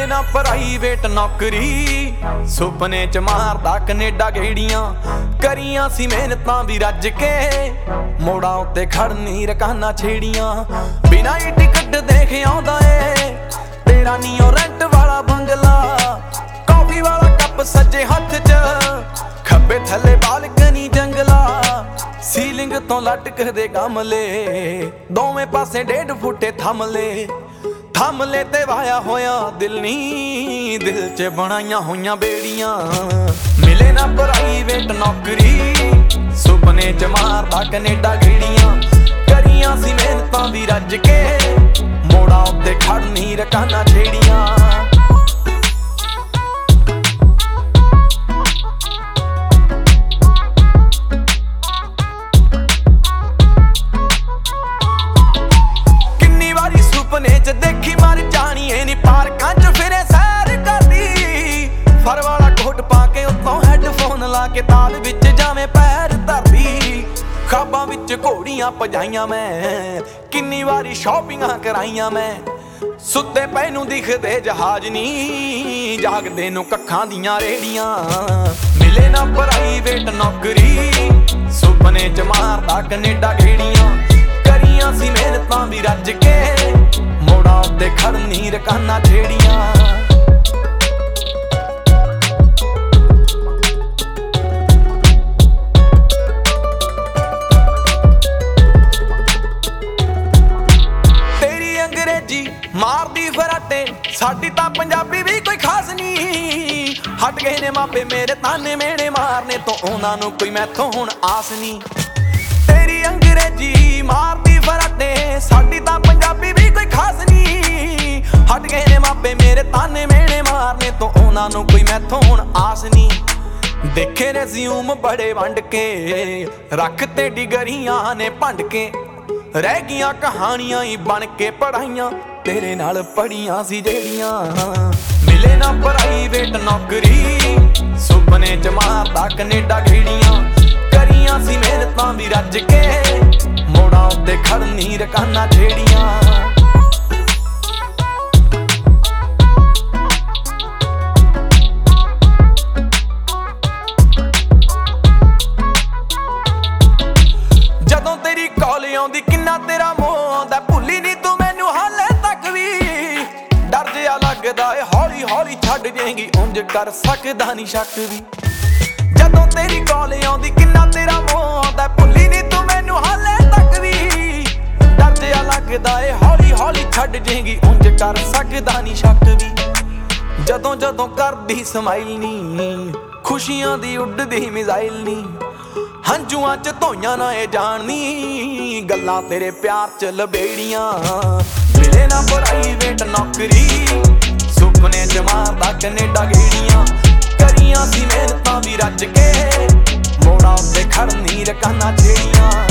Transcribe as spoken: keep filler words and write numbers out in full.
ना प्राइवेट नौकरी सुपने च मारदा कनेडा गेड़ियां करियां सी मेहनतां भी रज के मोड़ा उत्ते खड़नी रकाना छेड़ियां बिना ही टिकट देख आउंदा ए तेरा नीओ रेंट वाला बंगला कॉफी वाला कप सज्जे हथ च खब्बे थले बालकनी जंगला सीलिंग तो लटक दे गमले दोवें पासे डेढ़ फुटे थमले थमले ते वाया होया दिल नी दिल च बनाइया होइयां बेड़ियां मिले ना प्राइवेट नौकरी सुपने च मारदा कनेडा गेड़ियां करियां सी मेहनतां भी रज के मोड़ा उत्ते खड़नी रकाना छेड़ियां सुपने च देखी मर जानी है नी पार्कां च फिरे सैर करदी फर वाला कोट पाके उत्तों हैडफोन ला के ताल विच जावें पैर धरदी खाबां विच घोड़ियां भजाइयां मैं किन्नी वारी शॉपिंगां कराइयां मैं सुत्ते पए नूं दिखदे जहाज नी जागदे नूं कक्खां दियां रेड़ियां मिले ना प्राइवेट नौकरी सुपने च मारदा कनेडा गेड़ियां करियां सी मेहनतां भी रज के मोड़ा उत्ते खड़नी रकाना छेड़ियां तेरी अंग्रेजी मारदी फराटे साडी तां पंजाबी भी कोई खास नहीं हट गए ने मापे मेरे ताने मेने मारने तो उन्हां नूं कोई मैथों हुण आस नहीं तेरी अंग्रेजी मारदी फराटे साडी तां पंजाबी भी कोई खास नहीं हट गए ने मापे मेरे ताने मेने मारने तो उन्हां नूं कोई मैथों हुण आस नहीं देखे रेज़्यूम बड़े वंड के रखते डिगरियां ने भंड के रह गईयां कहानियां ही बन के पढ़ाइयां तेरे नाल पढ़ियां सी जेड़ियां मिले ना प्राइवेट नौकरी सुपने च मारदा कनेडा गेड़ियां करियां सी मेहनतां भी रज के मोड़ा उत्ते खड़नी रकाना छेड़ियां जदों तेरी कॉल आउंदी किन्ना तेरा मोह आउंदा भुल्ली नी तू मैनू हाले तक भी डर जिहा लगदा ए हौली हौली छड्ड जाएंगी उंज कर सकदा नी शक भी जदों तेरी कॉल आउंदी किन्ना तेरा मोह आउंदा भुल्ली नी तू मैनू हाले तक भी डर जिहा लगदा ए हौली हौली छड्ड जाएंगी उंज कर सकदा नी शक भी जदों जदों करदी समाइल नी खुशियां दी उड्डदी मिसाइल नी हंजुआं च धोइयां ना ए जानी गल्लां तेरे प्यार च लबेड़ियां मिले ना प्राइवेट नौकरी सुपने च मारदा कनेडा गेड़ियां करियां सी मेहनतां भी रज के मोड़ा उत्ते खड़नी रकाना छेड़ियां।